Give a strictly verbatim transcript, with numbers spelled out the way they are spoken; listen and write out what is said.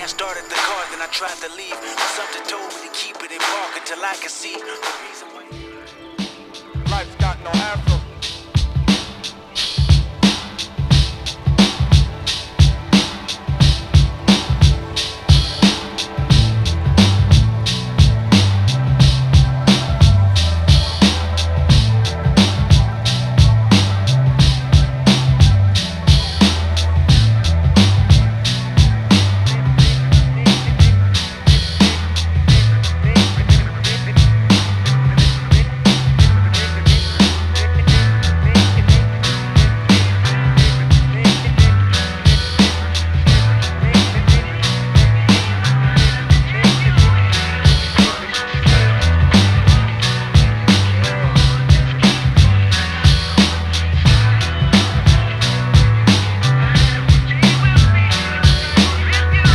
started the car, then I tried to leave. But something told me to keep it in park until I could see the reason why. Life's got no afro.